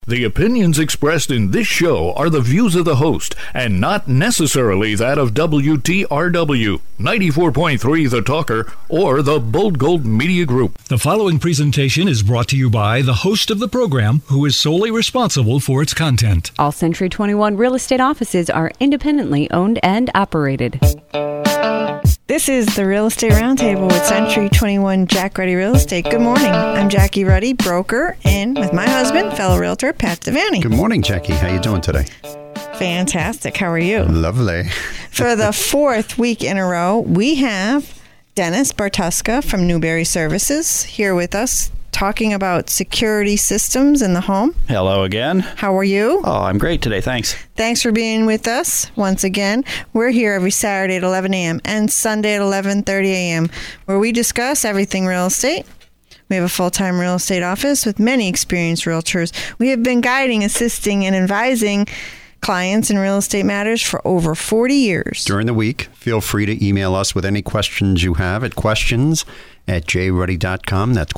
The opinions expressed in this show are the views of the host and not necessarily that of WTRW, 94.3 The Talker, or the Bold Gold Media Group. The following presentation is brought to you by the host of the program, who is solely responsible for its content. All Century 21 real estate offices are independently owned and operated. This is the Real Estate Roundtable with Century 21 Jack Ruddy Real Estate. Good morning. I'm Jackie Ruddy, broker, and with my husband, fellow realtor, Pat Devaney. Good morning, Jackie. How you doing today? Fantastic. How are you? Lovely. For the fourth week in a row, we have Dennis Bartuska from Newberry Services here with us, talking about security systems in the home. Hello again. How are you? Oh, I'm great today. Thanks. Thanks for being with us once again. We're here every Saturday at 11 a.m. and Sunday at 11:30 a.m. where we discuss everything real estate. We have a full-time real estate office with many experienced realtors. We have been guiding, assisting, and advising clients in real estate matters for over 40 years. During the week, feel free to email us with any questions you have at questions@jruddy.com. That's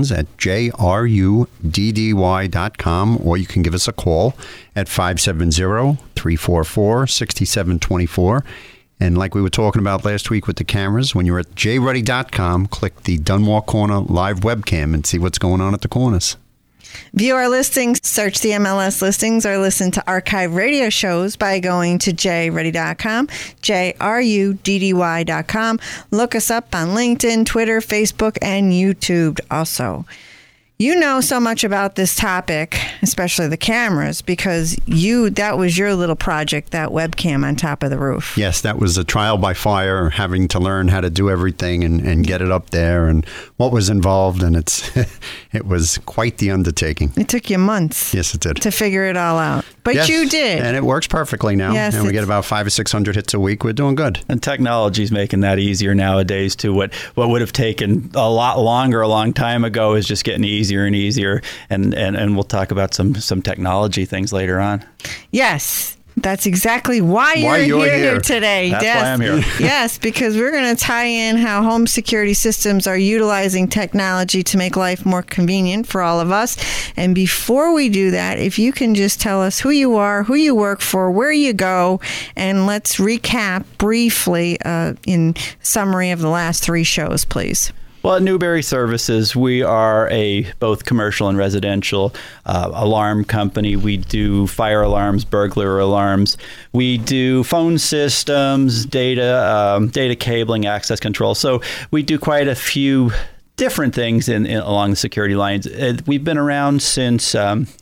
questions@jruddy.com. Or you can give us a call at 570-344-6724. And like we were talking about last week with the cameras, when you're at jruddy.com, click the Dunmore Corner live webcam and see what's going on at the corners. View our listings, search the MLS listings, or listen to archive radio shows by going to jruddy.com, jruddy.com. Look us up on LinkedIn, Twitter, Facebook, and YouTube also. You know so much about this topic, especially the cameras, because that was your little project, that webcam on top of the roof. Yes, that was a trial by fire, having to learn how to do everything and get it up there and what was involved. And it was quite the undertaking. It took you months. Yes, it did. To figure it all out. But yes, you did. And it works perfectly now. Yes, and we get about 500 or 600 hits a week. We're doing good. And technology's making that easier nowadays too. What would have taken a lot longer a long time ago is just getting easier and easier, and we'll talk about some technology things later on. Yes, that's exactly why you're here today. That's why I'm here. Yes, because we're going to tie in how home security systems are utilizing technology to make life more convenient for all of us. And before we do that, if you can just tell us who you are, who you work for, where you go, and let's recap briefly in summary of the last 3 shows, please. Well, at Newberry Services, we are a both commercial and residential alarm company. We do fire alarms, burglar alarms. We do phone systems, data cabling, access control. So we do quite a few different things along the security lines. We've been around since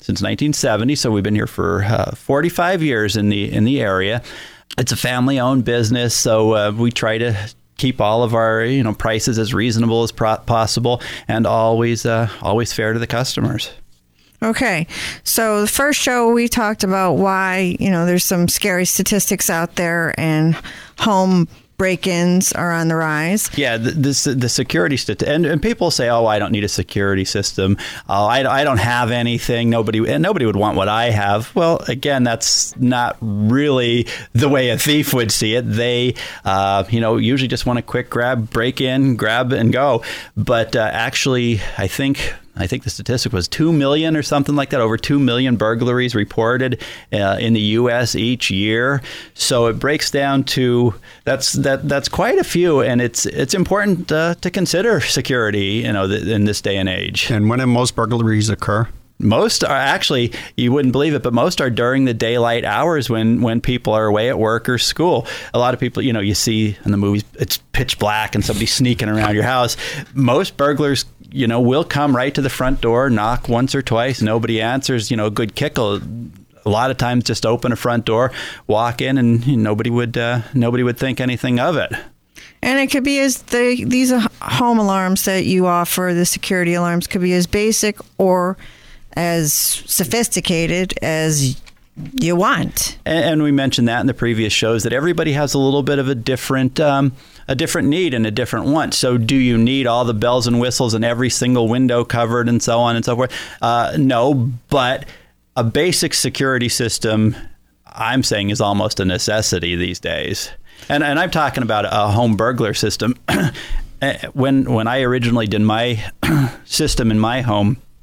1970, so we've been here for 45 years in the area. It's a family-owned business, so we try to keep all of our prices as reasonable as possible, and always fair to the customers. Okay, so the first show we talked about why there's some scary statistics out there and home break-ins are on the rise. Yeah, the security and people say, "Oh, I don't need a security system. Oh, I don't have anything. Nobody would want what I have." Well, again, that's not really the way a thief would see it. They, usually just want a quick break in, grab and go. But actually, I think the statistic was 2 million or something like that, over 2 million burglaries reported in the U.S. each year. So it breaks down to that's quite a few, and it's important to consider security, in this day and age. And when do most burglaries occur? Most are actually, you wouldn't believe it, but most are during the daylight hours when people are away at work or school. A lot of people, you see in the movies, it's pitch black and somebody's sneaking around your house. Most burglars will come right to the front door, knock once or twice, nobody answers, a good kickle. A lot of times just open a front door, walk in, and nobody would think anything of it. And it could be these home alarms that you offer, the security alarms, could be as basic or as sophisticated as you want. And we mentioned that in the previous shows, that everybody has a little bit of a different need and a different want. So do you need all the bells and whistles and every single window covered and so on and so forth? No, but a basic security system, I'm saying, is almost a necessity these days. And I'm talking about a home burglar system. When I originally did my system in my home,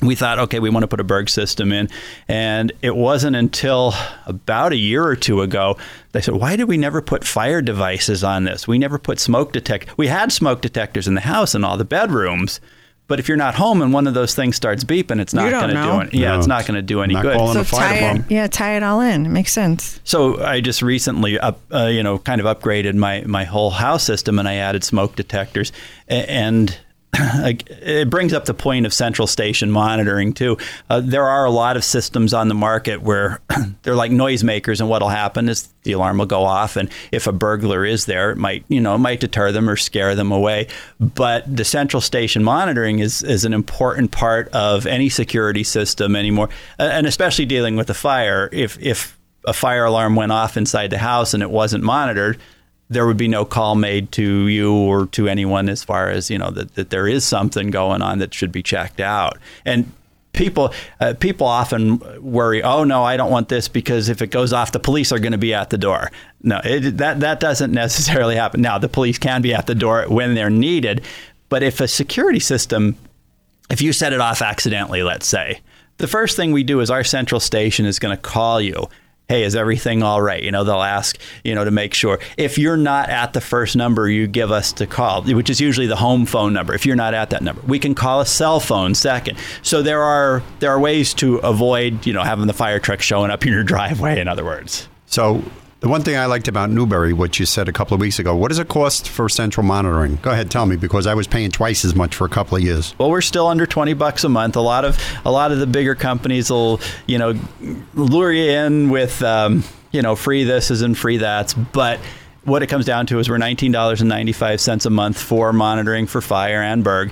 we thought, okay, we want to put a Berg system in. And it wasn't until about a year or two ago, they said, why did we never put fire devices on this? We never put smoke detectors. We had smoke detectors in the house and all the bedrooms. But if you're not home and one of those things starts beeping, it's not going to do it. Yeah, it's not going to do any good. So tie it all in. It makes sense. So I just recently kind of upgraded my whole house system, and I added smoke detectors. And it brings up the point of central station monitoring too. There are a lot of systems on the market where they're like noisemakers, and what'll happen is the alarm will go off, and if a burglar is there, it might deter them or scare them away. But the central station monitoring is an important part of any security system anymore, and especially dealing with a fire. If a fire alarm went off inside the house and it wasn't monitored, there would be no call made to you or to anyone as far as, that there is something going on that should be checked out. And people often worry, oh, no, I don't want this because if it goes off, the police are going to be at the door. No, that doesn't necessarily happen. Now, the police can be at the door when they're needed. But if a security system, if you set it off accidentally, let's say, the first thing we do is our central station is going to call you. Hey, is everything all right? They'll ask, to make sure. If you're not at the first number you give us to call, which is usually the home phone number, if you're not at that number, we can call a cell phone second. So there are ways to avoid, having the fire truck showing up in your driveway, in other words. So the one thing I liked about Newberry, what you said a couple of weeks ago, what does it cost for central monitoring? Go ahead, tell me, because I was paying twice as much for a couple of years. Well, we're still under $20 a month. A lot of the bigger companies will, lure you in with, free thises and free that's. But what it comes down to is we're $19.95 a month for monitoring for fire and Berg.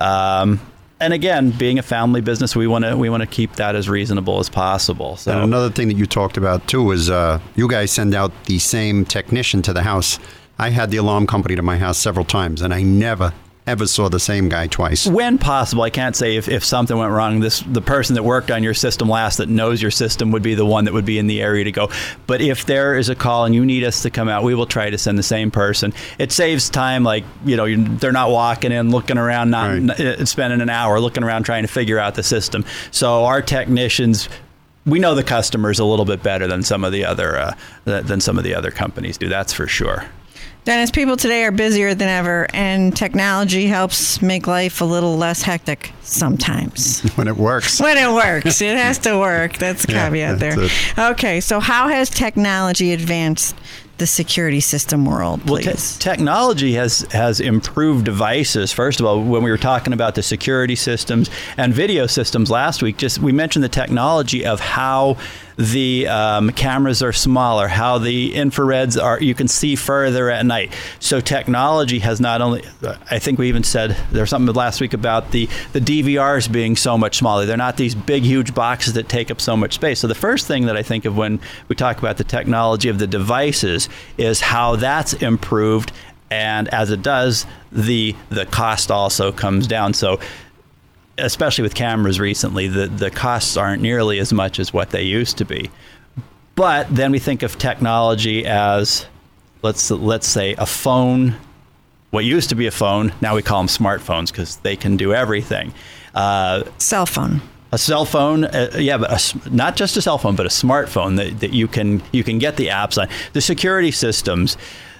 And again, being a family business, we want to keep that as reasonable as possible. So and another thing that you talked about too is you guys send out the same technician to the house. I had the alarm company to my house several times, and I never ever saw the same guy twice. When possible, I can't say if something went wrong, the person that worked on your system last that knows your system would be the one that would be in the area to go. But if there is a call and you need us to come out, we will try to send the same person. It saves time, they're not walking in, looking around, spending an hour looking around trying to figure out the system. So our technicians, we know the customers a little bit better than some of the other companies do. That's for sure. Dennis, people today are busier than ever, and technology helps make life a little less hectic sometimes. When it works. When it works. It has to work. That's the caveat there. Okay, so how has technology advanced the security system world, please? Well, technology has improved devices. First of all, when we were talking about the security systems and video systems last week, we mentioned the technology of how the cameras are smaller, how the infrareds are, you can see further at night. So technology has not only, I think we even said, there was something last week about the DVRs being so much smaller. They're not these big, huge boxes that take up so much space. So the first thing that I think of when we talk about the technology of the devices is how that's improved. And as it does, the cost also comes down. So especially with cameras recently, the costs aren't nearly as much as what they used to be. But then we think of technology as, let's say, a phone. What used to be a phone, now we call them smartphones because they can do everything. Cell phone. A cell phone, but not just a cell phone, but a smartphone that you can get the apps on. The security systems,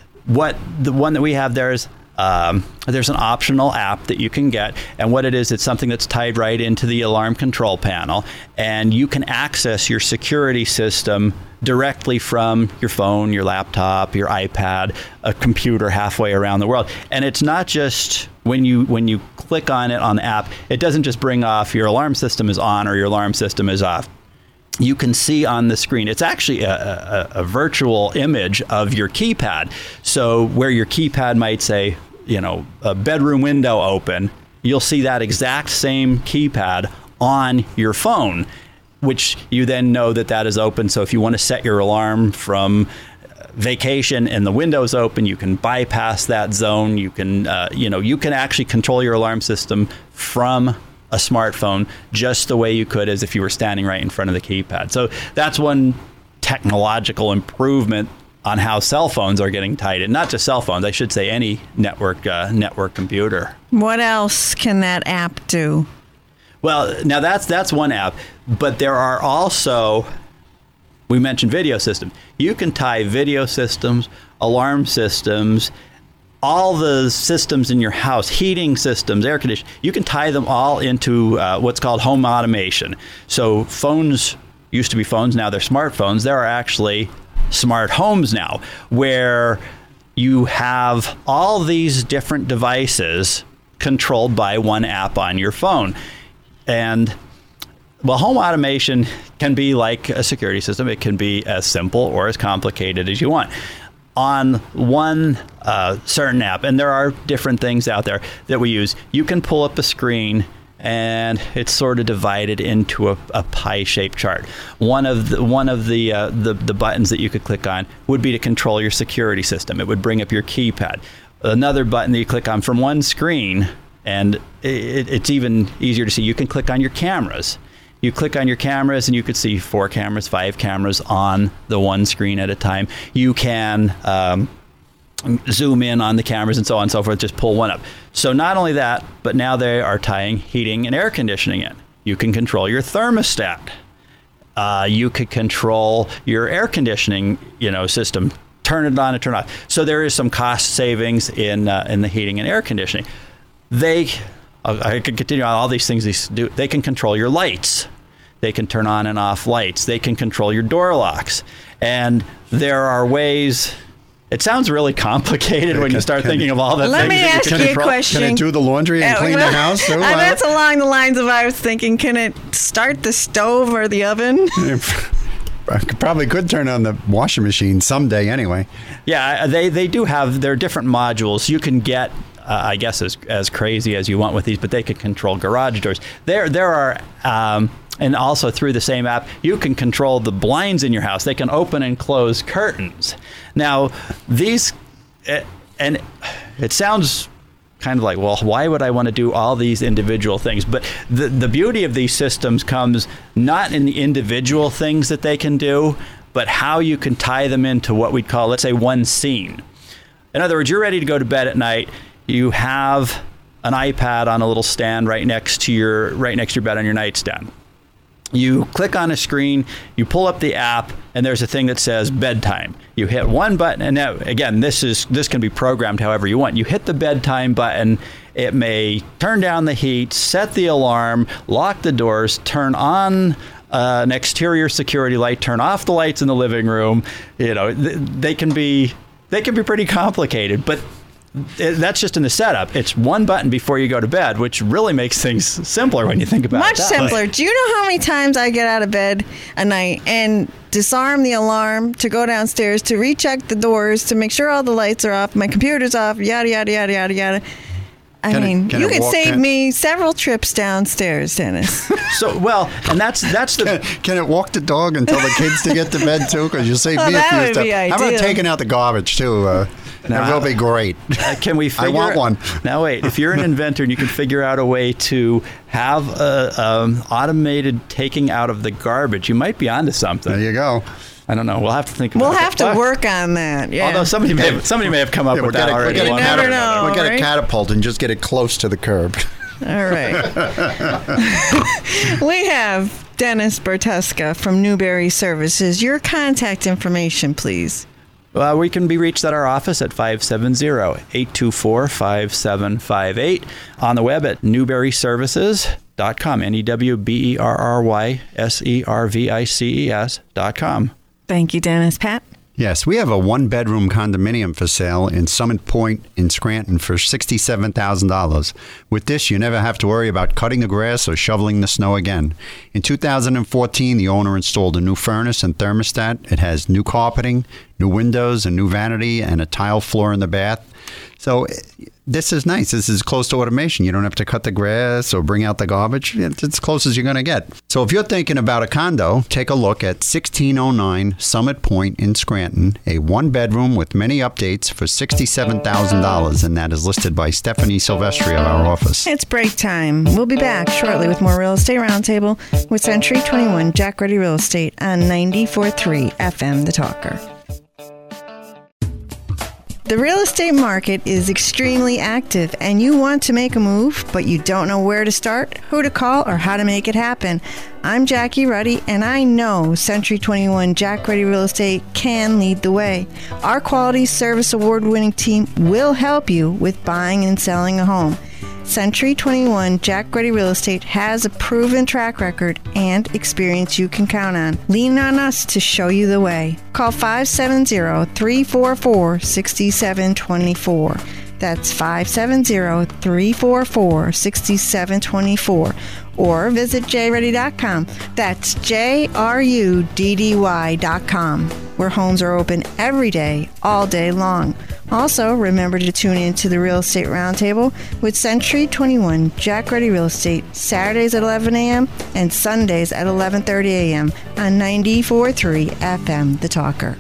the one that we have there is, there's an optional app that you can get, and what it is, it's something that's tied right into the alarm control panel, and you can access your security system directly from your phone, your laptop, your iPad, a computer halfway around the world. And it's not just when you click on it on the app, it doesn't just bring off your alarm system is on or your alarm system is off. You can see on the screen, it's actually a virtual image of your keypad. So where your keypad might say, a bedroom window open, you'll see that exact same keypad on your phone, which you then know that is open. So if you want to set your alarm from vacation and the window's open, you can bypass that zone. You can, you can actually control your alarm system from a smartphone just the way you could as if you were standing right in front of the keypad. So that's one technological improvement on how cell phones are getting tied in. Not just cell phones, I should say any network computer. What else can that app do? Well, now that's one app, but there are also, we mentioned video systems. You can tie video systems, alarm systems, all the systems in your house, heating systems, air conditioning. You can tie them all into what's called home automation. So phones used to be phones, now they're smartphones. There are actually smart homes now where you have all these different devices controlled by one app on your phone. And, well, home automation can be like a security system. It can be as simple or as complicated as you want. On one certain app, and there are different things out there that we use, you can pull up a screen and it's sort of divided into a pie-shaped chart. One of the buttons that you could click on would be to control your security system. It would bring up your keypad. Another button that you click on from one screen, and it's even easier to see, you can click on your cameras. You click on your cameras and you could see 4 cameras, 5 cameras on the one screen at a time. You can zoom in on the cameras and so on and so forth, just pull one up. So not only that, but now they are tying heating and air conditioning in. You can control your thermostat. You could control your air conditioning, system, turn it on and turn it off. So there is some cost savings in the heating and air conditioning. I could continue on all these things they do. They can control your lights. They can turn on and off lights. They can control your door locks. And there are ways. It sounds really complicated when you start thinking of all the things. Let me ask you a question. Can it do the laundry and clean the house? Too? That's along the lines of, I was thinking, can it start the stove or the oven? I probably could turn on the washing machine someday anyway. Yeah, they do have their different modules. You can get, I guess, as crazy as you want with these, but they can control garage doors. There are, and also through the same app, you can control the blinds in your house. They can open and close curtains. Now, these, and it sounds kind of like, well, why would I want to do all these individual things? But the beauty of these systems comes not in the individual things that they can do, but how you can tie them into what we'd call, let's say, one scene. In other words, you're ready to go to bed at night. You have an iPad on a little stand right next to your bed on your nightstand. You click on a screen, you pull up the app, and there's a thing that says bedtime. You hit one button, and now, again, this can be programmed however you want. You hit the bedtime button, it may turn down the heat, set the alarm, lock the doors, turn on an exterior security light, turn off the lights in the living room. They can be pretty complicated, but that's just in the setup. It's one button before you go to bed, which really makes things simpler when you think about it. Much simpler. Do you know how many times I get out of bed at night and disarm the alarm to go downstairs to recheck the doors to make sure all the lights are off, my computer's off, yada, yada, yada, yada, yada. You could save me several trips downstairs, Dennis. And that's the... Can it walk the dog and tell the kids to get to bed, too? Because you save me a few steps. How about taking out the garbage, too? That will be great. Can we figure... I want one. Now, wait. If you're an inventor and you can figure out a way to have automated taking out of the garbage, you might be onto something. There you go. I don't know. We'll have to think about it. We'll have to work on that, yeah. Although somebody may have come up with that already. You never know, We'll get a catapult and just get it close to the curb. All right. We have Dennis Bertuska from Newberry Services. Your contact information, please. We can be reached at our office at 570-824-5758, on the web at newberryservices.com, newberryservices.com. Thank you, Dennis. Pat? Yes, we have a one-bedroom condominium for sale in Summit Point in Scranton for $67,000. With this, you never have to worry about cutting the grass or shoveling the snow again. In 2014, the owner installed a new furnace and thermostat. It has new carpeting, new windows, a new vanity, and a tile floor in the bath. So this is nice. This is close to automation. You don't have to cut the grass or bring out the garbage. It's as close as you're going to get. So if you're thinking about a condo, take a look at 1609 Summit Point in Scranton, a one-bedroom with many updates for $67,000, and that is listed by Stephanie Silvestri of our office. It's break time. We'll be back shortly with more Real Estate Roundtable with Century 21 Jack Ruddy Real Estate on 94.3 FM The Talker. The real estate market is extremely active and you want to make a move, but you don't know where to start, who to call, or how to make it happen. I'm Jackie Ruddy, and I know Century 21 Jack Ruddy Real Estate can lead the way. Our quality service award-winning team will help you with buying and selling a home. Century 21 Jack Ruddy Real Estate has a proven track record and experience you can count on. Lean on us to show you the way. Call 570-344-6724. That's 570-344-6724. Or visit jruddy.com. That's JRUDDY.com, where homes are open every day, all day long. Also, remember to tune in to the Real Estate Roundtable with Century 21 Jack Ruddy Real Estate, Saturdays at 11 a.m. and Sundays at 11:30 a.m. on 94.3 FM, The Talker.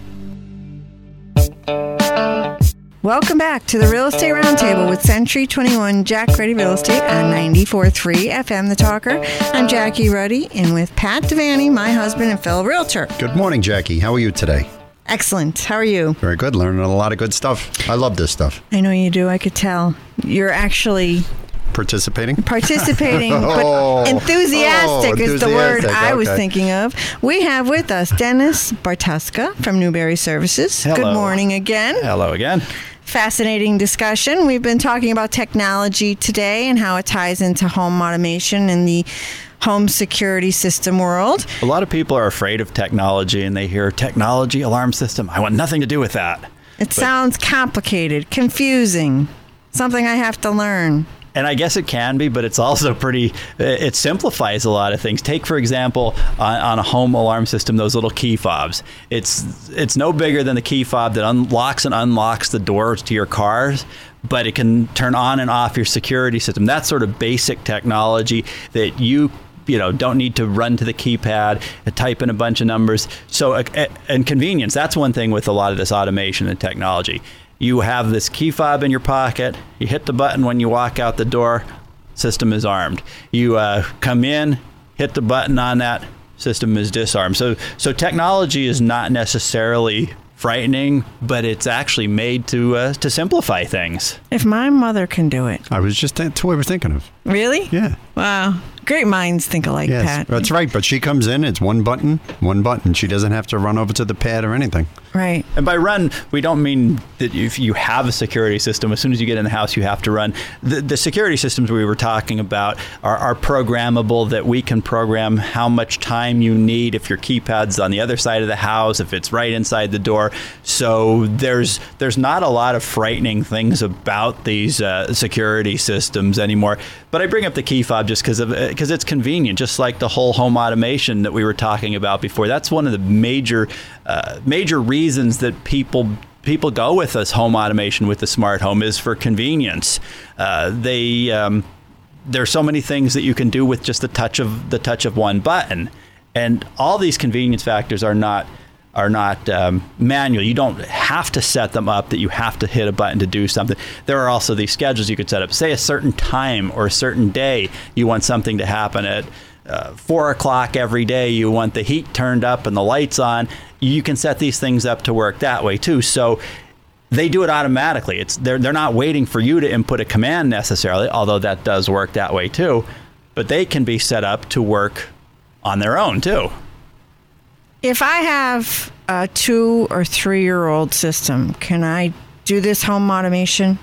Welcome back to the Real Estate Roundtable with Century 21 Jack Ruddy Real Estate on 94.3 FM, The Talker. I'm Jackie Ruddy, and with Pat Devaney, my husband and fellow realtor. Good morning, Jackie. How are you today? Excellent. How are you? Very good. Learning a lot of good stuff. I love this stuff. I know you do. I could tell. You're actually participating, but enthusiastic is the word I was thinking of. We have with us Dennis Bartuska from Newberry Services. Hello. Good morning again. Hello again. Fascinating discussion. We've been talking about technology today and how it ties into home automation and the home security system world. A lot of people are afraid of technology, and they hear technology, alarm system. I want nothing to do with that. It sounds complicated, confusing, something I have to learn. And I guess it can be, but it's also it simplifies a lot of things. Take, for example, on a home alarm system, those little key fobs. It's no bigger than the key fob that unlocks and unlocks the doors to your cars, but it can turn on and off your security system. That's sort of basic technology that you don't need to run to the keypad, type in a bunch of numbers. So, and convenience, that's one thing with a lot of this automation and technology. You have this key fob in your pocket. You hit the button when you walk out the door. System is armed. You come in, hit the button on that. System is disarmed. So technology is not necessarily frightening, but it's actually made to simplify things. If my mother can do it. That's what we were thinking of. Really? Yeah. Wow. Great minds think alike, yes, Pat. That's right. But she comes in, it's one button. She doesn't have to run over to the pad or anything. Right. And by run, we don't mean that if you have a security system, as soon as you get in the house, you have to run. The security systems we were talking about are programmable, that we can program how much time you need if your keypad's on the other side of the house, if it's right inside the door. So there's not a lot of frightening things about these security systems anymore. But I bring up the key fob just because it's convenient, just like the whole home automation that we were talking about before. That's one of the major reasons that people go with this home automation with the smart home is for convenience. There's so many things that you can do with just the touch of one button, and all these convenience factors are not manual. You don't have to set them up that you have to hit a button to do something. There are also these schedules you could set up. Say a certain time or a certain day you want something to happen at 4 o'clock every day. You want the heat turned up and the lights on. You can set these things up to work that way too. So they do it automatically. They're not waiting for you to input a command necessarily, although that does work that way too. But they can be set up to work on their own too. If I have a 2 or 3 year old system, can I do this home automation?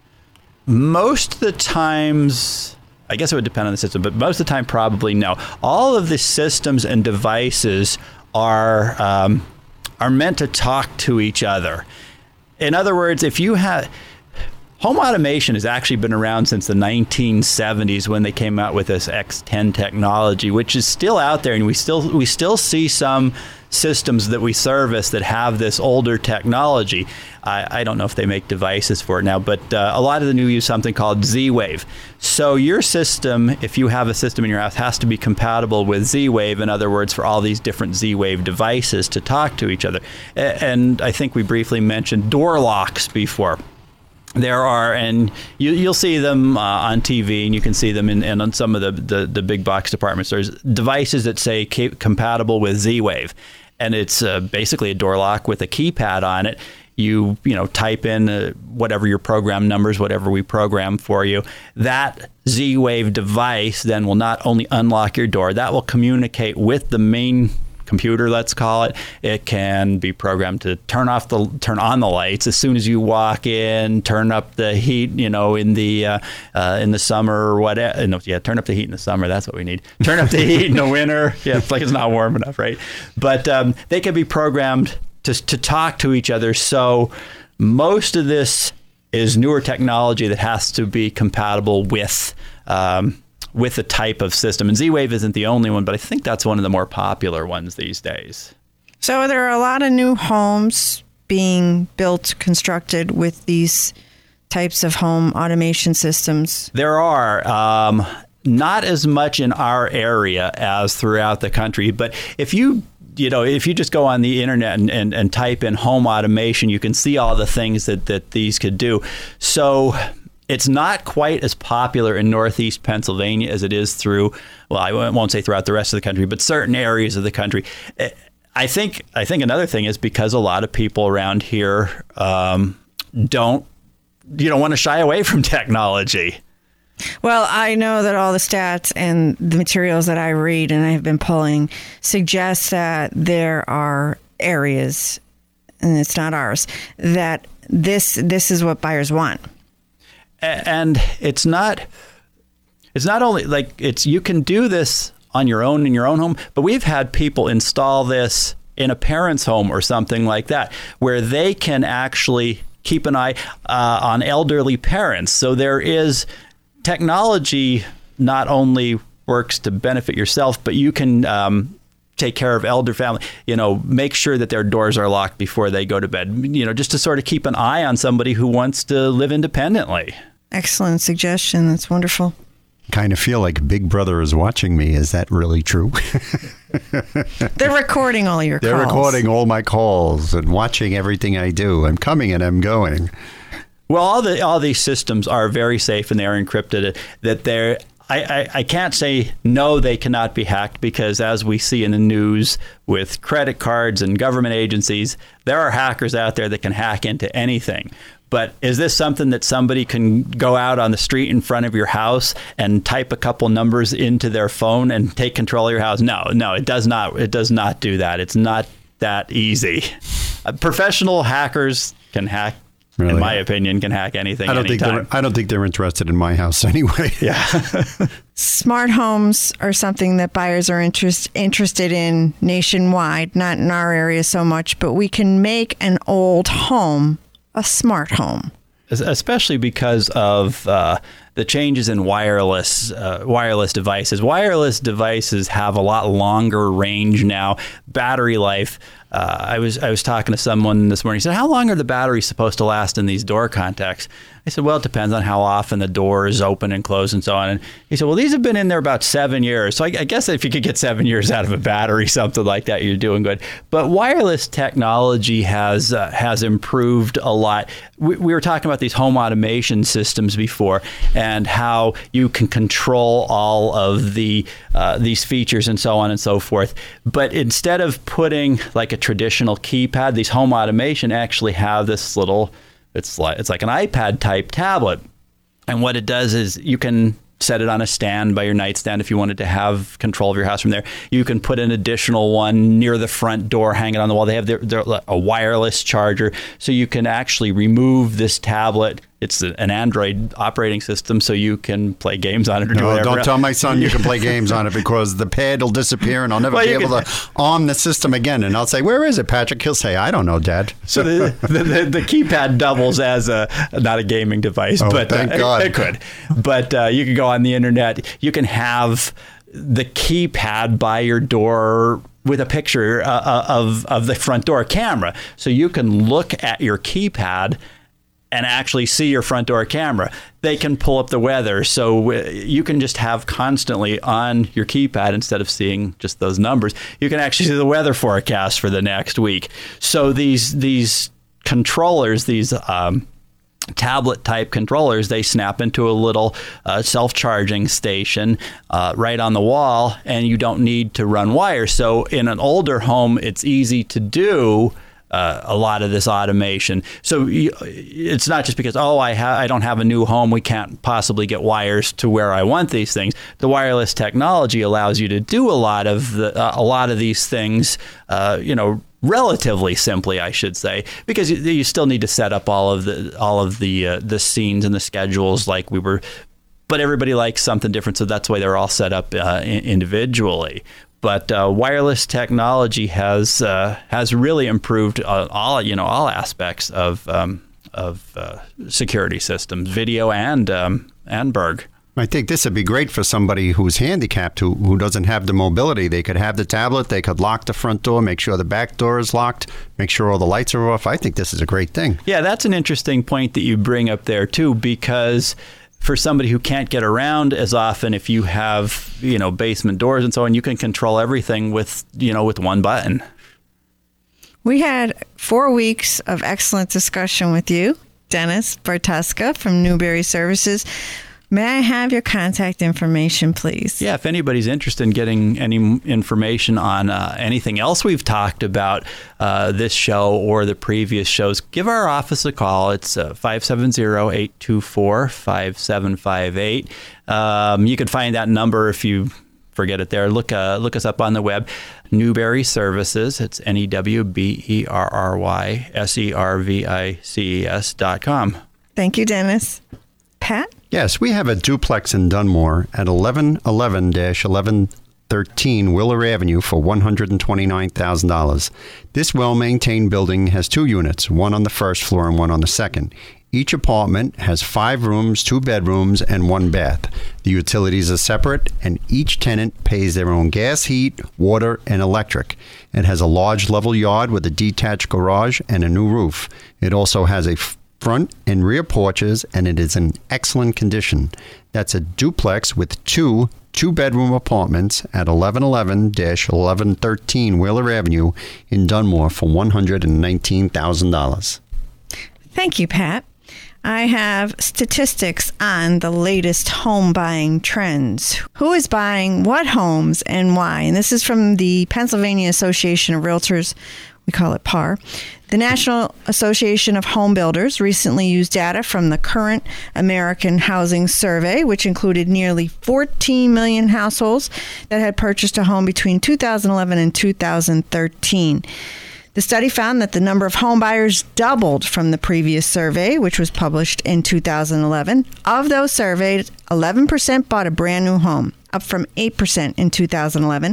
Most of the times, I guess it would depend on the system, but most of the time probably no. All of the systems and devices are meant to talk to each other. In other words, if you have... Home automation has actually been around since the 1970s when they came out with this X10 technology, which is still out there, and we still see some systems that we service that have this older technology. I don't know if they make devices for it now, but a lot of the new use something called Z-Wave. So your system, if you have a system in your house, has to be compatible with Z-Wave. In other words, for all these different Z-Wave devices to talk to each other. And I think we briefly mentioned door locks before. There are, and you'll see them on TV, and you can see them in on some of the big box department stores, devices that say compatible with Z-Wave. And it's basically a door lock with a keypad on it. you type in whatever your program numbers, whatever we program for you. That Z-Wave device then will not only unlock your door, that will communicate with the main computer, let's call it. It can be programmed to turn on the lights as soon as you walk in, turn up the heat, in the summer or whatever. Turn up the heat in the summer. That's what we need. Turn up the heat in the winter. Yeah, it's like it's not warm enough, right? But they can be programmed to talk to each other. So most of this is newer technology that has to be compatible with the type of system. And Z-Wave isn't the only one, but I think that's one of the more popular ones these days. So there are a lot of new homes being built, constructed with these types of home automation systems. There are. Not as much in our area as throughout the country, but if you just go on the internet and type in home automation, you can see all the things that these could do. So it's not quite as popular in Northeast Pennsylvania as it is I won't say throughout the rest of the country, but certain areas of the country. I think another thing is because a lot of people around here don't want to shy away from technology. Well, I know that all the stats and the materials that I read and I have been pulling suggest that there are areas, and it's not ours, that this is what buyers want. And it's not only like you can do this on your own in your own home, but we've had people install this in a parent's home or something like that, where they can actually keep an eye on elderly parents. So there is technology not only works to benefit yourself, but you can take care of elder family, make sure that their doors are locked before they go to bed, just to sort of keep an eye on somebody who wants to live independently. Excellent suggestion. That's wonderful. Kind of feel like Big Brother is watching me. Is that really true? They're recording all your calls. They're recording all my calls and watching everything I do. I'm coming and I'm going. Well, all these systems are very safe and they are encrypted. That I can't say no, they cannot be hacked, because as we see in the news with credit cards and government agencies, there are hackers out there that can hack into anything. But is this something that somebody can go out on the street in front of your house and type a couple numbers into their phone and take control of your house? No, it does not. It does not do that. It's not that easy. Professional hackers can hack. Really? In my opinion, can hack anything. I don't think they're interested in my house anyway. Yeah. Smart homes are something that buyers are interested in nationwide, not in our area so much, but we can make an old home a smart home. Especially because of the changes in wireless devices. Wireless devices have a lot longer range now, battery life. I was talking to someone this morning. He said, "How long are the batteries supposed to last in these door contacts?" I said, "Well, it depends on how often the door is open and closed and so on." And he said, "Well, these have been in there about 7 years. So I guess if you could get 7 years out of a battery, something like that, you're doing good." But wireless technology has improved a lot. We were talking about these home automation systems before, and how you can control all of these features and so on and so forth. But instead of putting like a traditional keypad, these home automation actually have this little, it's like an iPad type tablet. And what it does is you can set it on a stand by your nightstand if you wanted to have control of your house from there. You can put an additional one near the front door, hang it on the wall. They have a wireless charger, so you can actually remove this tablet. It's an Android operating system, so you can play games on it or do whatever. Don't tell my son you can play games on it, because the pad will disappear and I'll never be able to arm the system again. And I'll say, "Where is it, Patrick?" He'll say, "I don't know, Dad." So the keypad doubles as not a gaming device, but thank God. It could. But you can go on the internet. You can have the keypad by your door with a picture of the front door camera. So you can look at your keypad and actually see your front door camera. They can pull up the weather, so you can just have constantly on your keypad, instead of seeing just those numbers, you can actually see the weather forecast for the next week. So these controllers, these tablet type controllers, they snap into a little self-charging station right on the wall, and you don't need to run wires. So in an older home, it's easy to do, a lot of this automation. So it's not just because, I don't have a new home, we can't possibly get wires to where I want these things. The wireless technology allows you to do a lot of these things, relatively simply, I should say, because you still need to set up all of the scenes and the schedules like we were. But everybody likes something different, so that's why they're all set up individually. But wireless technology has really improved all aspects of security systems, video and Berg. I think this would be great for somebody who's handicapped, who doesn't have the mobility. They could have the tablet, they could lock the front door, make sure the back door is locked, make sure all the lights are off. I think this is a great thing. Yeah, that's an interesting point that you bring up there, too, because for somebody who can't get around as often, if you have, basement doors and so on, you can control everything with one button. We had 4 weeks of excellent discussion with you, Dennis Bartuska from Newberry Services. May I have your contact information, please? Yeah, if anybody's interested in getting any information on anything else we've talked about this show or the previous shows, give our office a call. It's 570-824-5758. You can find that number if you forget it there. Look us up on the web. Newberry Services. It's NEWBERRYSERVICES.com. Thank you, Dennis. Pat? Yes, we have a duplex in Dunmore at 1111-1113 Willer Avenue for $129,000. This well-maintained building has 2 units, one on the first floor and one on the second. Each apartment has 5 rooms, 2 bedrooms, and 1 bath. The utilities are separate, and each tenant pays their own gas, heat, water, and electric. It has a large level yard with a detached garage and a new roof. It also has a front and rear porches, and it is in excellent condition. That's a duplex with 2 2-bedroom apartments at 1111-1113 Wheeler Avenue in Dunmore for $119,000. Thank you, Pat. I have statistics on the latest home buying trends. Who is buying what homes and why? And this is from the Pennsylvania Association of Realtors. We call it PAR. The National Association of Home Builders recently used data from the Current American Housing Survey, which included nearly 14 million households that had purchased a home between 2011 and 2013. The study found that the number of home buyers doubled from the previous survey, which was published in 2011. Of those surveyed, 11% bought a brand new home, up from 8% in 2011.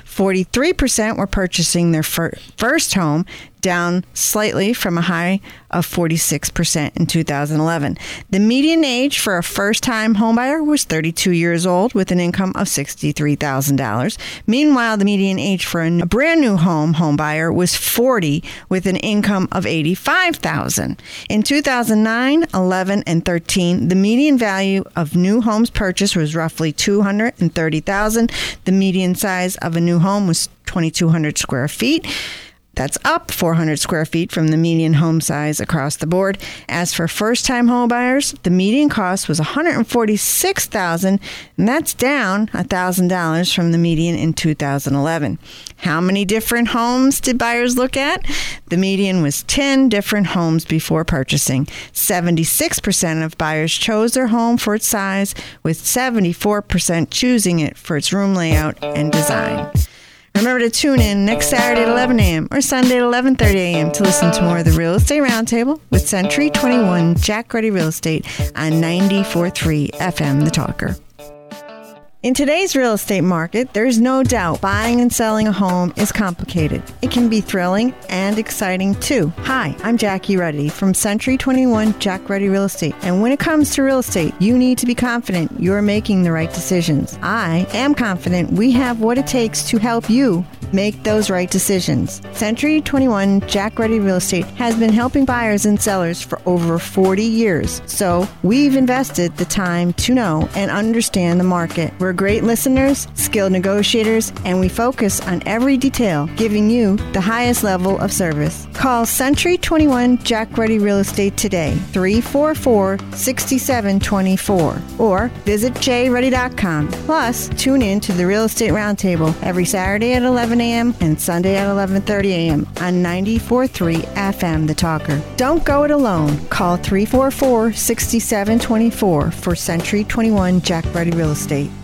43% were purchasing their first home, down slightly from a high of 46% in 2011. The median age for a first-time homebuyer was 32 years old with an income of $63,000. Meanwhile, the median age for a brand-new homebuyer was 40 with an income of $85,000. In 2009, 11, and 13, the median value of new homes purchased was roughly $230,000. The median size of a new home was 2,200 square feet. That's up 400 square feet from the median home size across the board. As for first-time home buyers, the median cost was $146,000, and that's down $1,000 from the median in 2011. How many different homes did buyers look at? The median was 10 different homes before purchasing. 76% of buyers chose their home for its size, with 74% choosing it for its room layout and design. Remember to tune in next Saturday at 11 a.m. or Sunday at 11:30 a.m. to listen to more of the Real Estate Roundtable with Century 21 Jack Ruddy Real Estate on 94.3 FM The Talker. In today's real estate market, there's no doubt buying and selling a home is complicated. It can be thrilling and exciting too. Hi, I'm Jackie Ruddy from Century 21 Jack Ruddy Real Estate. And when it comes to real estate, you need to be confident you're making the right decisions. I am confident we have what it takes to help you make those right decisions. Century 21 Jack Ruddy Real Estate has been helping buyers and sellers for over 40 years. So we've invested the time to know and understand the market. We're great listeners, skilled negotiators, and we focus on every detail, giving you the highest level of service. Call Century 21 Jack Ruddy Real Estate today, 344-6724, or visit jruddy.com. Plus, tune in to the Real Estate Roundtable every Saturday at 11 a.m. and Sunday at 11:30 a.m. on 94.3 FM The Talker. Don't go it alone. Call 344-6724 for Century 21 Jack Ruddy Real Estate.